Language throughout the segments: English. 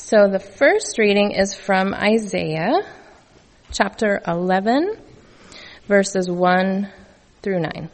So the first reading is from Isaiah chapter 11, verses 1 through 9.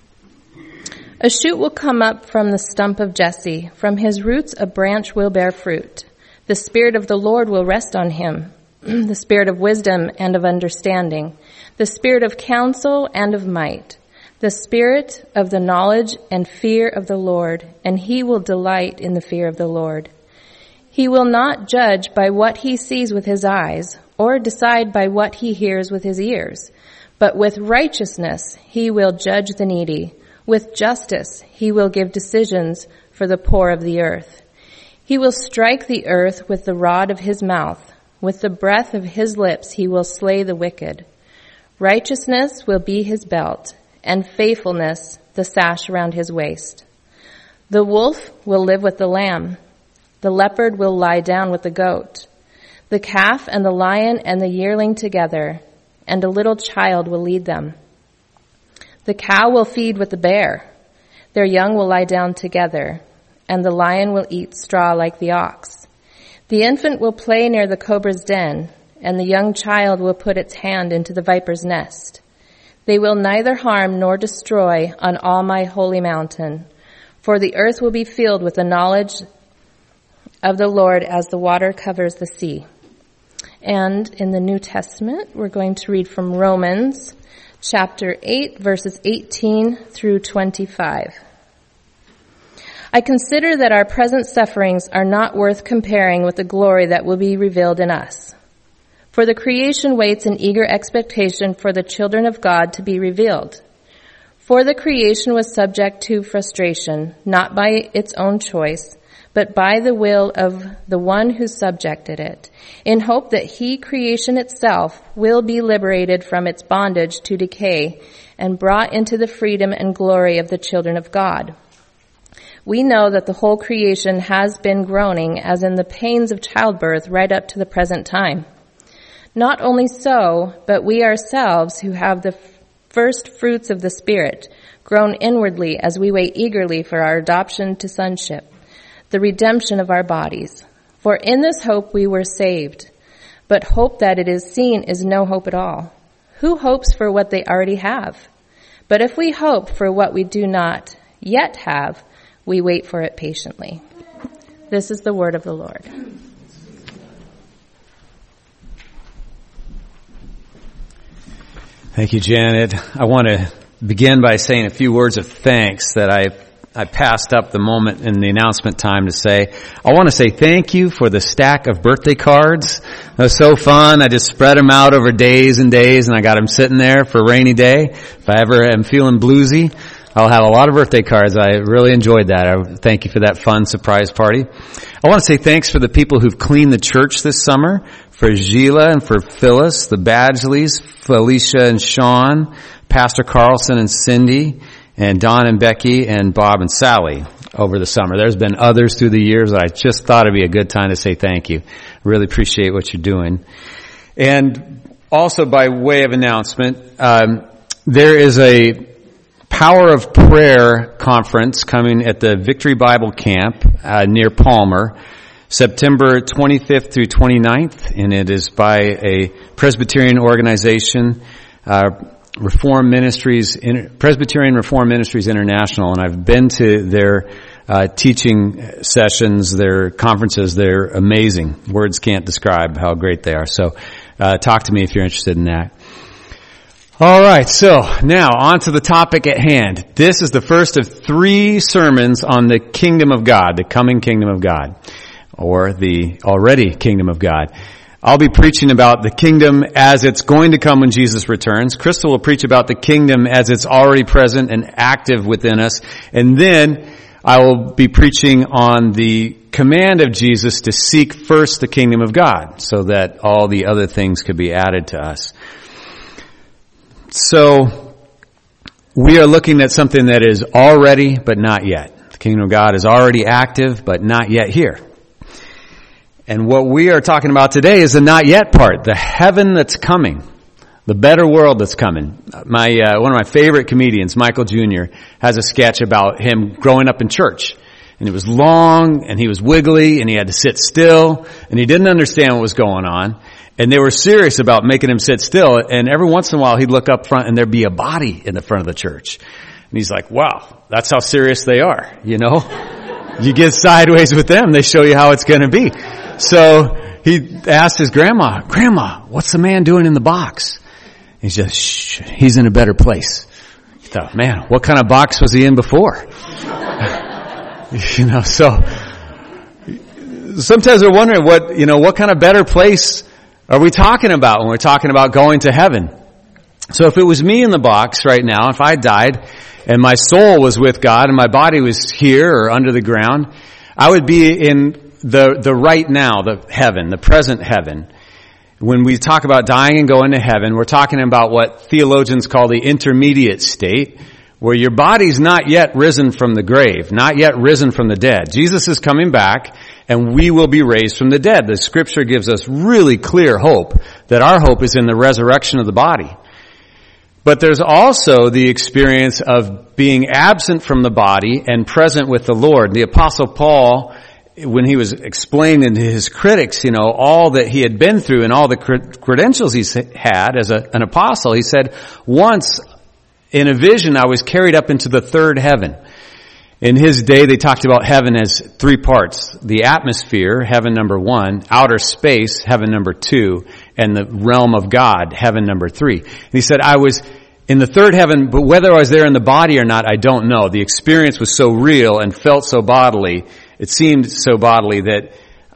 A shoot will come up from the stump of Jesse. From his roots a branch will bear fruit. The Spirit of the Lord will rest on him, the Spirit of wisdom and of understanding, the Spirit of counsel and of might, the Spirit of the knowledge and fear of the Lord, and he will delight in the fear of the Lord. He will not judge by what he sees with his eyes, or decide by what he hears with his ears, but with righteousness he will judge the needy. With justice he will give decisions for the poor of the earth. He will strike the earth with the rod of his mouth. With the breath of his lips he will slay the wicked. Righteousness will be his belt, and faithfulness the sash around his waist. The wolf will live with the lamb. The leopard will lie down with the goat. The calf and the lion and the yearling together, and a little child will lead them. The cow will feed with the bear. Their young will lie down together, and the lion will eat straw like the ox. The infant will play near the cobra's den, and the young child will put its hand into the viper's nest. They will neither harm nor destroy on all my holy mountain, for the earth will be filled with the knowledge of the Lord as the water covers the sea. And in the New Testament, we're going to read from Romans chapter 8, verses 18 through 25. I consider that our present sufferings are not worth comparing with the glory that will be revealed in us. For the creation waits in eager expectation for the children of God to be revealed. For the creation was subject to frustration, not by its own choice, but by the will of the one who subjected it, in hope that creation itself will be liberated from its bondage to decay and brought into the freedom and glory of the children of God. We know that the whole creation has been groaning as in the pains of childbirth right up to the present time. Not only so, but we ourselves who have the first fruits of the Spirit groan inwardly as we wait eagerly for our adoption to sonship, the redemption of our bodies. For in this hope we were saved. But hope that it is seen is no hope at all. Who hopes for what they already have? But if we hope for what we do not yet have, we wait for it patiently. This is the word of the Lord. Thank you, Janet. I want to begin by saying a few words of thanks that I passed up the moment in the announcement time to say. I want to say thank you for the stack of birthday cards. It was so fun. I just spread them out over days and days, and I got them sitting there for a rainy day. If I ever am feeling bluesy, I'll have a lot of birthday cards. I really enjoyed that. I thank you for that fun surprise party. I want to say thanks for the people who've cleaned the church this summer, for Gila and for Phyllis, the Badgeleys, Felicia and Sean, Pastor Carlson and Cindy, and Don and Becky and Bob and Sally over the summer. There's been others through the years that I just thought it'd be a good time to say thank you. Really appreciate what you're doing. And also by way of announcement, there is a Power of Prayer conference coming at the Victory Bible Camp near Palmer, September 25th through 29th, and it is by a Presbyterian organization, Presbyterian Reform Ministries International, and I've been to their teaching sessions, their conferences. They're amazing. Words can't describe how great they are. So talk to me if you're interested in that. All right, so now on to the topic at hand. This is the first of 3 sermons on the kingdom of God, the coming kingdom of God, or the already kingdom of God. I'll be preaching about the kingdom as it's going to come when Jesus returns. Crystal will preach about the kingdom as it's already present and active within us. And then I will be preaching on the command of Jesus to seek first the kingdom of God so that all the other things could be added to us. So we are looking at something that is already but not yet. The kingdom of God is already active but not yet here. And what we are talking about today is the not yet part, the heaven that's coming, the better world that's coming. One of my favorite comedians, Michael Jr., has a sketch about him growing up in church. and it was long, and he was wiggly, and he had to sit still, and he didn't understand what was going on. And they were serious about making him sit still, and every once in a while he'd look up front and there'd be a body in the front of the church. And he's like, wow, that's how serious they are, you know? You get sideways with them, they show you how it's going to be. So he asked his grandma, what's the man doing in the box? He's just, shh, he's in a better place. He thought, man, what kind of box was he in before? You know, so sometimes we're wondering what kind of better place are we talking about when we're talking about going to heaven? So if it was me in the box right now, if I died and my soul was with God and my body was here or under the ground, I would be in the right now, the heaven, the present heaven. When we talk about dying and going to heaven, we're talking about what theologians call the intermediate state, where your body's not yet risen from the grave, not yet risen from the dead. Jesus is coming back, and we will be raised from the dead. The scripture gives us really clear hope that our hope is in the resurrection of the body. But there's also the experience of being absent from the body and present with the Lord. The Apostle Paul, when he was explaining to his critics, all that he had been through and all the credentials he's had as an apostle, he said, once in a vision I was carried up into the third heaven. In his day, they talked about heaven as three parts. The atmosphere, heaven number 1, outer space, heaven number 2, and the realm of God, heaven number 3. And he said, I was in the third heaven, but whether I was there in the body or not, I don't know. The experience was so real and felt so bodily, it seemed so bodily that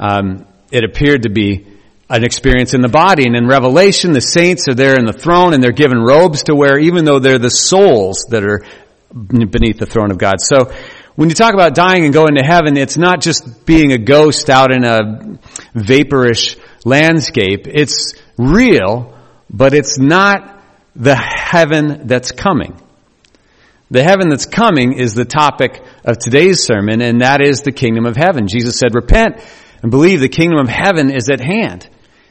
it appeared to be an experience in the body. And in Revelation, the saints are there in the throne, and they're given robes to wear, even though they're the souls that are beneath the throne of God. So when you talk about dying and going to heaven, it's not just being a ghost out in a vaporish landscape. It's real, but it's not the heaven that's coming. The heaven that's coming is the topic of today's sermon, and that is the kingdom of heaven. Jesus said, repent and believe the kingdom of heaven is at hand.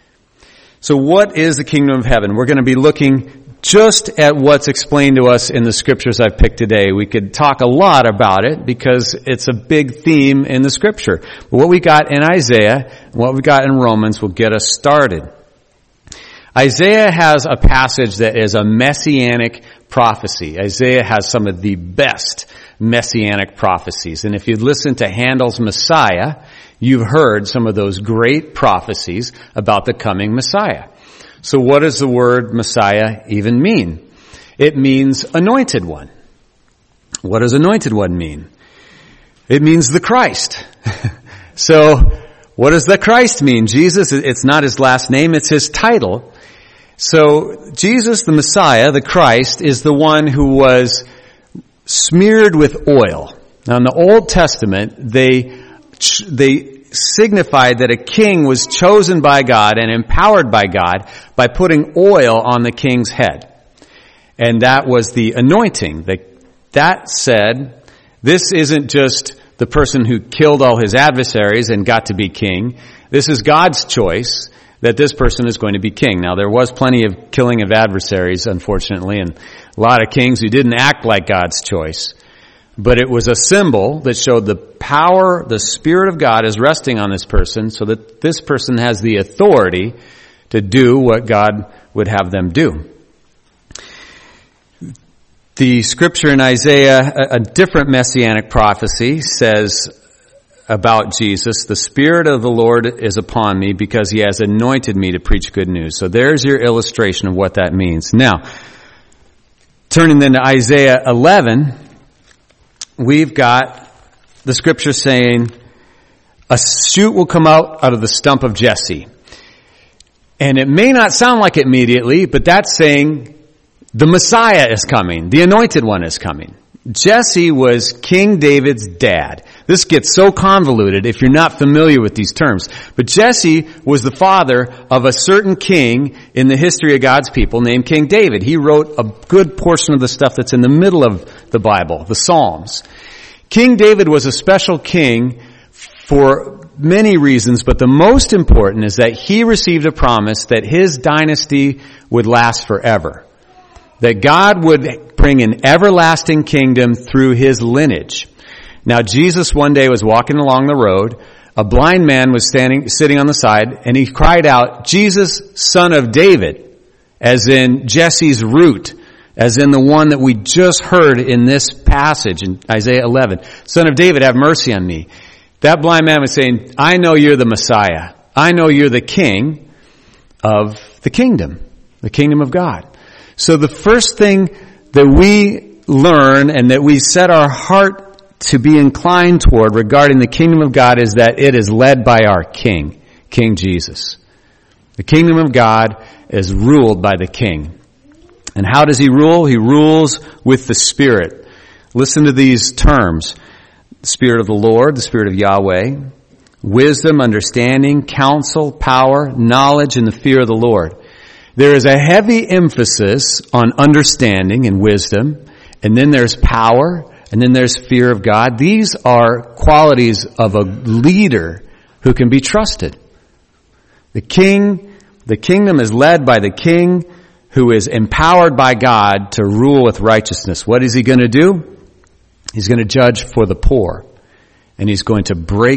So what is the kingdom of heaven? We're going to be looking just at what's explained to us in the scriptures I've picked today. We could talk a lot about it because it's a big theme in the scripture. But what we got in Isaiah and what we got in Romans will get us started. Isaiah has a passage that is a messianic prophecy. Isaiah has some of the best messianic prophecies. And if you listen to Handel's Messiah, you've heard some of those great prophecies about the coming Messiah. So what does the word Messiah even mean? It means anointed one. What does anointed one mean? It means the Christ. So what does the Christ mean? Jesus, it's not his last name, it's his title. So Jesus, the Messiah, the Christ, is the one who was smeared with oil. Now in the Old Testament, they signified that a king was chosen by God and empowered by God by putting oil on the king's head. And that was the anointing. That said, this isn't just the person who killed all his adversaries and got to be king. This is God's choice that this person is going to be king. Now, there was plenty of killing of adversaries, unfortunately, and a lot of kings who didn't act like God's choice. But it was a symbol that showed the power, the Spirit of God is resting on this person so that this person has the authority to do what God would have them do. The scripture in Isaiah, a different messianic prophecy, says about Jesus, the Spirit of the Lord is upon me because he has anointed me to preach good news. So there's your illustration of what that means. Now, turning then to Isaiah 11, we've got the scripture saying, a shoot will come out of the stump of Jesse. And it may not sound like it immediately, but that's saying the Messiah is coming. The anointed one is coming. Jesse was King David's dad. This gets so convoluted if you're not familiar with these terms. But Jesse was the father of a certain king in the history of God's people named King David. He wrote a good portion of the stuff that's in the middle of the Bible, the Psalms. King David was a special king for many reasons, but the most important is that he received a promise that his dynasty would last forever. That God would bring an everlasting kingdom through his lineage. Now Jesus one day was walking along the road. A blind man was sitting on the side, and he cried out, "Jesus, Son of David," as in Jesse's root, as in the one that we just heard in this passage in Isaiah 11. "Son of David, have mercy on me." That blind man was saying, "I know you're the Messiah. I know you're the King of the kingdom of God." So the first thing that we learn and that we set our heart to be inclined toward regarding the kingdom of God is that it is led by our King, King Jesus. The kingdom of God is ruled by the King. And how does he rule? He rules with the Spirit. Listen to these terms. The Spirit of the Lord, the Spirit of Yahweh, wisdom, understanding, counsel, power, knowledge, and the fear of the Lord. There is a heavy emphasis on understanding and wisdom, and then there's power, and then there's fear of God. These are qualities of a leader who can be trusted. The kingdom is led by the King who is empowered by God to rule with righteousness. What is he going to do? He's going to judge for the poor. And he's going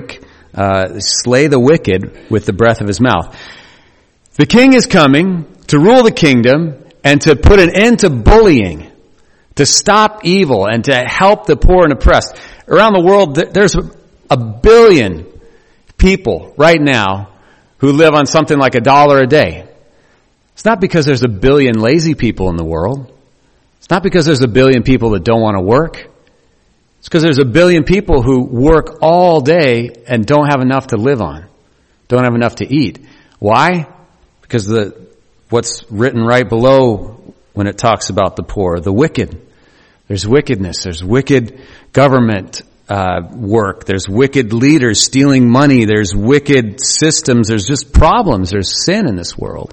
to slay the wicked with the breath of his mouth. The King is coming to rule the kingdom and to put an end to bullying, to stop evil, and to help the poor and oppressed. Around the world, there's 1 billion people right now who live on something like $1 a day. It's not because there's 1 billion lazy people in the world. It's not because there's 1 billion people that don't want to work. It's because there's 1 billion people who work all day and don't have enough to live on, don't have enough to eat. Why? Because what's written right below when it talks about the poor, the wicked. There's wickedness. There's wicked government work. There's wicked leaders stealing money. There's wicked systems. There's just problems. There's sin in this world.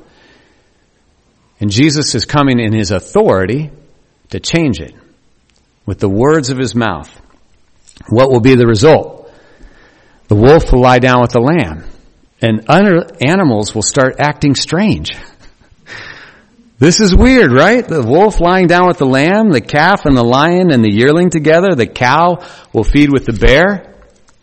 And Jesus is coming in his authority to change it with the words of his mouth. What will be the result? The wolf will lie down with the lamb, and other animals will start acting strange. This is weird, right? The wolf lying down with the lamb, the calf and the lion and the yearling together. The cow will feed with the bear.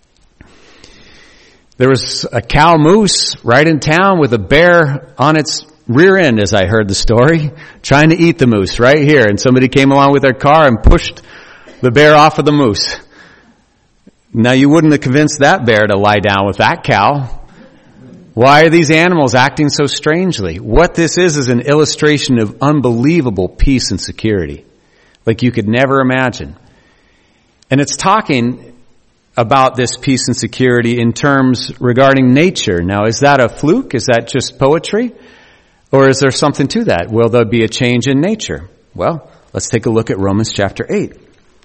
There was a cow moose right in town with a bear on its rear end, as I heard the story, trying to eat the moose right here. And somebody came along with their car and pushed the bear off of the moose. Now you wouldn't have convinced that bear to lie down with that cow. Why are these animals acting so strangely? What this is an illustration of unbelievable peace and security, like you could never imagine. And it's talking about this peace and security in terms regarding nature. Now, is that a fluke? Is that just poetry? Or is there something to that? Will there be a change in nature? Well, let's take a look at Romans chapter 8.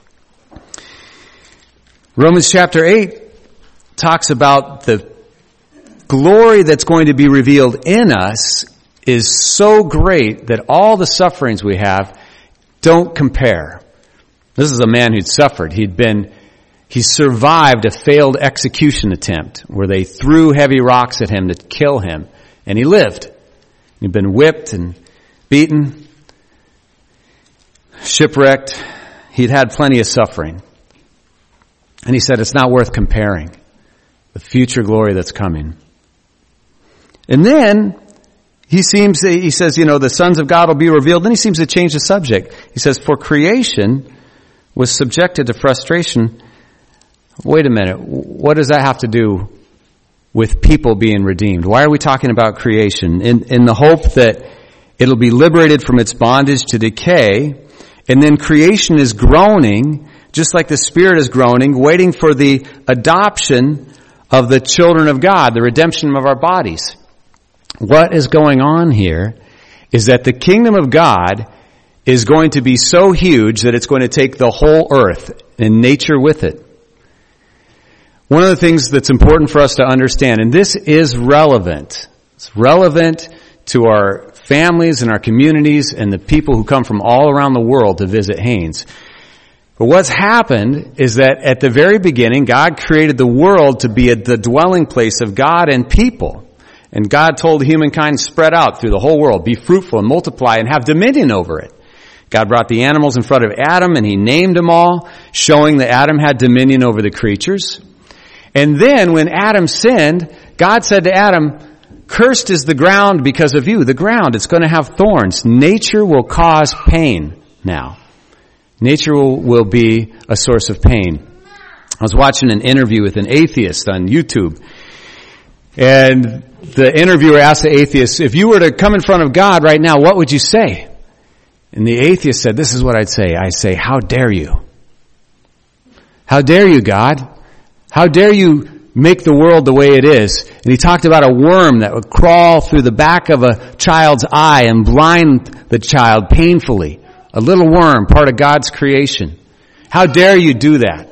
Romans chapter 8 talks about the glory that's going to be revealed in us is so great that all the sufferings we have don't compare. This is a man who'd suffered. He survived a failed execution attempt where they threw heavy rocks at him to kill him, and he lived. He'd been whipped and beaten, shipwrecked. He'd had plenty of suffering. And he said it's not worth comparing the future glory that's coming. And then he says, the sons of God will be revealed. Then he seems to change the subject. He says, for creation was subjected to frustration. Wait a minute. What does that have to do with people being redeemed? Why are we talking about creation? In the hope that it'll be liberated from its bondage to decay. And then creation is groaning, just like the Spirit is groaning, waiting for the adoption of the children of God, the redemption of our bodies. What is going on here is that the kingdom of God is going to be so huge that it's going to take the whole earth and nature with it. One of the things that's important for us to understand, and this is relevant, it's relevant to our families and our communities and the people who come from all around the world to visit Haines. But what's happened is that at the very beginning, God created the world to be the dwelling place of God and people. And God told humankind, spread out through the whole world, be fruitful and multiply and have dominion over it. God brought the animals in front of Adam and he named them all, showing that Adam had dominion over the creatures. And then when Adam sinned, God said to Adam, cursed is the ground because of you. The ground, it's going to have thorns. Nature will cause pain now. Nature will be a source of pain. I was watching an interview with an atheist on YouTube. And the interviewer asked the atheist, if you were to come in front of God right now, what would you say? And the atheist said, this is what I'd say. I'd say, how dare you? How dare you, God? How dare you make the world the way it is? And he talked about a worm that would crawl through the back of a child's eye and blind the child painfully. A little worm, part of God's creation. How dare you do that?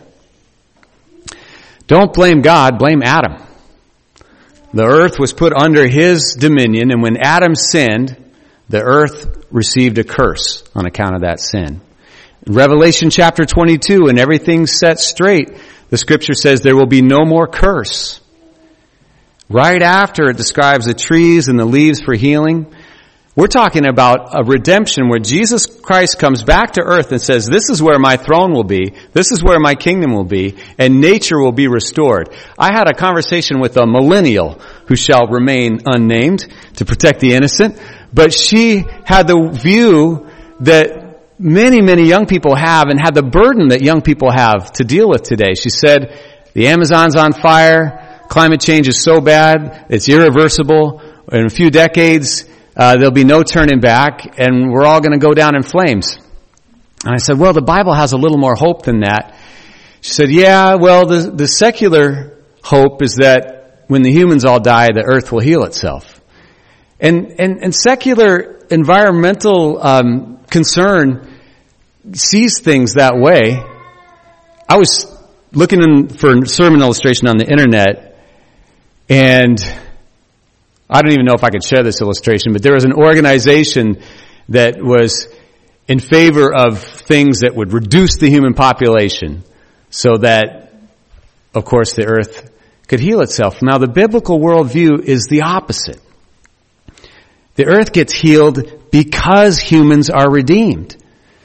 Don't blame God, blame Adam. The earth was put under his dominion, and when Adam sinned, the earth received a curse on account of that sin. In Revelation chapter 22, when everything's set straight, the scripture says there will be no more curse. Right after it describes the trees and the leaves for healing, we're talking about a redemption where Jesus Christ comes back to earth and says, this is where my throne will be, this is where my kingdom will be, and nature will be restored. I had a conversation with a millennial who shall remain unnamed to protect the innocent, but she had the view that many, many young people have and had the burden that young people have to deal with today. She said, the Amazon's on fire, climate change is so bad, it's irreversible, in a few decades, there'll be no turning back, and we're all going to go down in flames. And I said, well, the Bible has a little more hope than that. She said, yeah, well, the secular hope is that when the humans all die, the earth will heal itself. And secular environmental concern sees things that way. I was looking for sermon illustration on the internet, and I don't even know if I could share this illustration, but there was an organization that was in favor of things that would reduce the human population so that, of course, the earth could heal itself. Now, the biblical worldview is the opposite. The earth gets healed because humans are redeemed.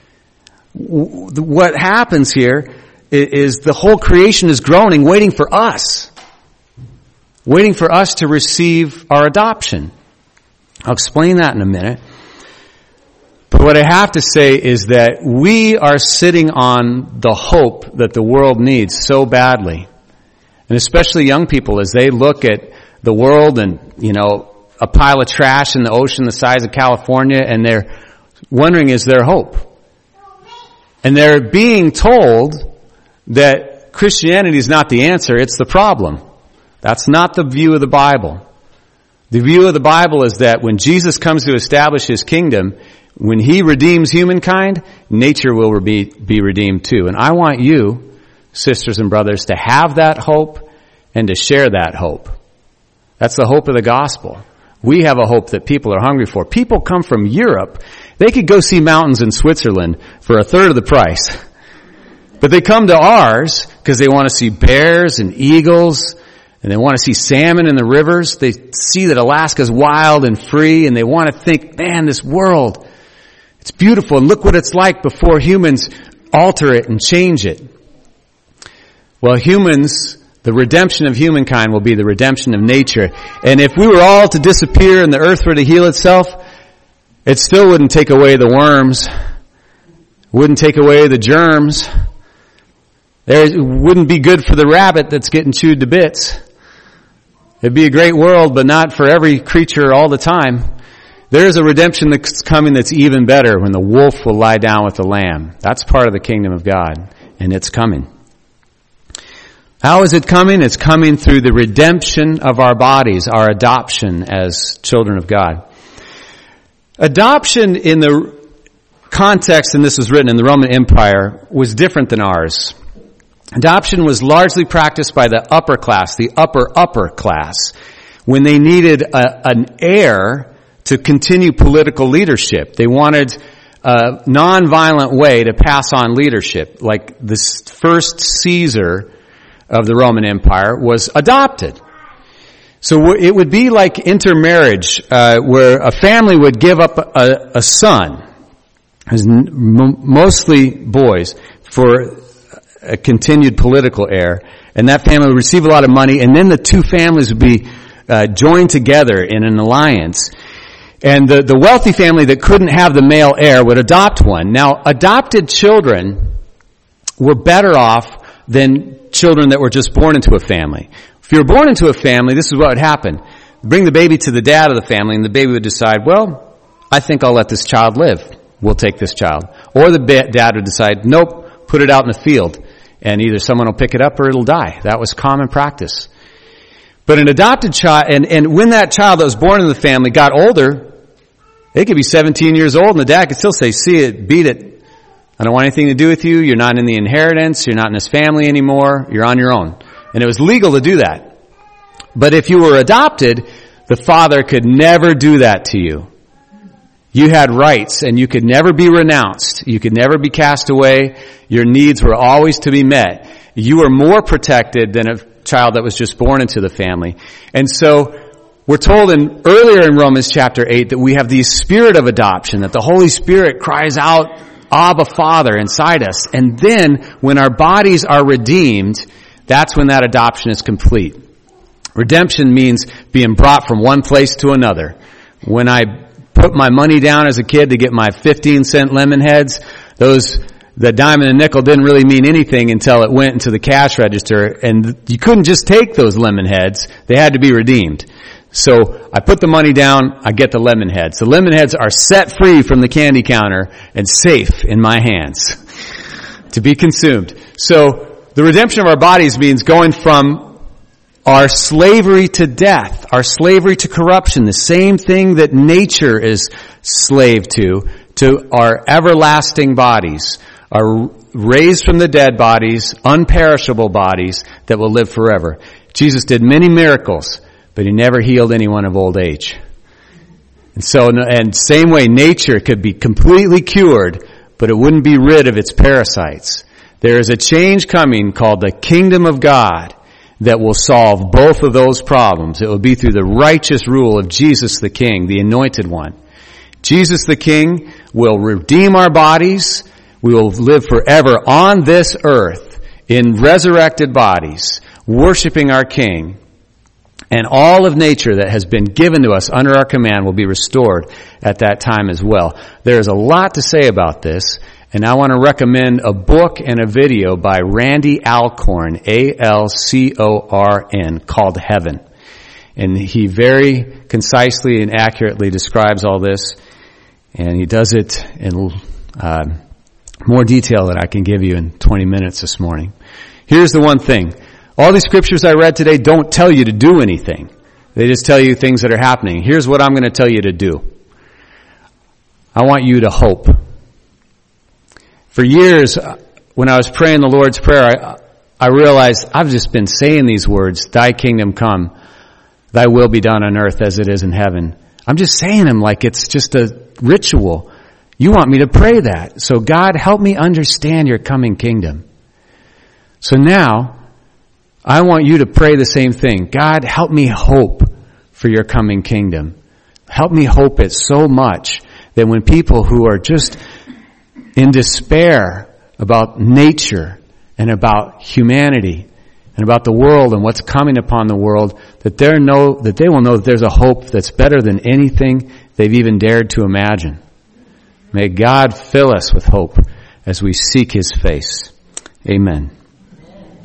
What happens here is the whole creation is groaning, waiting for us to receive our adoption. I'll explain that in a minute. But what I have to say is that we are sitting on the hope that the world needs so badly. And especially young people, as they look at the world and, a pile of trash in the ocean the size of California, and they're wondering, is there hope? And they're being told that Christianity is not the answer, it's the problem. That's not the view of the Bible. The view of the Bible is that when Jesus comes to establish his kingdom, when he redeems humankind, nature will be redeemed too. And I want you, sisters and brothers, to have that hope and to share that hope. That's the hope of the gospel. We have a hope that people are hungry for. People come from Europe. They could go see mountains in Switzerland for a third of the price. But they come to ours because they want to see bears and eagles, and they want to see salmon in the rivers. They see that Alaska's wild and free, and they want to think, man, this world, it's beautiful, and look what it's like before humans alter it and change it. Well, humans, the redemption of humankind will be the redemption of nature. And if we were all to disappear and the earth were to heal itself, it still wouldn't take away the worms, wouldn't take away the germs. It wouldn't be good for the rabbit that's getting chewed to bits. It'd be a great world, but not for every creature all the time. There's a redemption that's coming that's even better when the wolf will lie down with the lamb. That's part of the kingdom of God, and it's coming. How is it coming? It's coming through the redemption of our bodies, our adoption as children of God. Adoption in the context, and this was written in the Roman Empire, was different than ours. Adoption was largely practiced by the upper class, the upper class, when they needed an heir to continue political leadership. They wanted a non-violent way to pass on leadership, like this first Caesar of the Roman Empire was adopted. So it would be like intermarriage, where a family would give up a son. It was mostly boys for a continued political heir. And that family would receive a lot of money, and then the two families would be joined together in an alliance. And the wealthy family that couldn't have the male heir would adopt one. Now, adopted children were better off than children that were just born into a family. If you were born into a family, this is what would happen. Bring the baby to the dad of the family, and the baby would decide, well, I think I'll let this child live. We'll take this child. Or the dad would decide, nope, put it out in the field, and either someone will pick it up or it'll die. That was common practice. But an adopted child, and when that child that was born in the family got older, they could be 17 years old, and the dad could still say, see it, beat it. I don't want anything to do with you. You're not in the inheritance. You're not in this family anymore. You're on your own. And it was legal to do that. But if you were adopted, the father could never do that to you. You had rights, and you could never be renounced. You could never be cast away. Your needs were always to be met. You were more protected than a child that was just born into the family. And so we're told earlier in Romans chapter 8 that we have the spirit of adoption, that the Holy Spirit cries out, Abba, Father, inside us. And then when our bodies are redeemed, that's when that adoption is complete. Redemption means being brought from one place to another. When I put my money down as a kid to get my 15-cent lemon heads, the dime and a nickel didn't really mean anything until it went into the cash register, and you couldn't just take those lemon heads. They had to be redeemed. So I put the money down, I get the lemon heads. The lemon heads are set free from the candy counter and safe in my hands to be consumed. So the redemption of our bodies means going from our slavery to death, our slavery to corruption, the same thing that nature is slave to our everlasting bodies, our raised from the dead bodies, unperishable bodies that will live forever. Jesus did many miracles, but he never healed anyone of old age. And same way, nature could be completely cured, but it wouldn't be rid of its parasites. There is a change coming called the kingdom of God that will solve both of those problems. It will be through the righteous rule of Jesus the King, the anointed one. Jesus the King will redeem our bodies. We will live forever on this earth in resurrected bodies, worshiping our King. And all of nature that has been given to us under our command will be restored at that time as well. There is a lot to say about this, and I want to recommend a book and a video by Randy Alcorn, Alcorn, called Heaven. And he very concisely and accurately describes all this, and he does it in more detail than I can give you in 20 minutes this morning. Here's the one thing. All these scriptures I read today don't tell you to do anything. They just tell you things that are happening. Here's what I'm going to tell you to do. I want you to hope. For years, when I was praying the Lord's Prayer, I realized I've just been saying these words, Thy kingdom come, Thy will be done on earth as it is in heaven. I'm just saying them like it's just a ritual. You want me to pray that. So God, help me understand your coming kingdom. So now, I want you to pray the same thing. God, help me hope for your coming kingdom. Help me hope it so much that when people who are just in despair about nature and about humanity and about the world and what's coming upon the world, that they will know that there's a hope that's better than anything they've even dared to imagine. May God fill us with hope as we seek His face. Amen.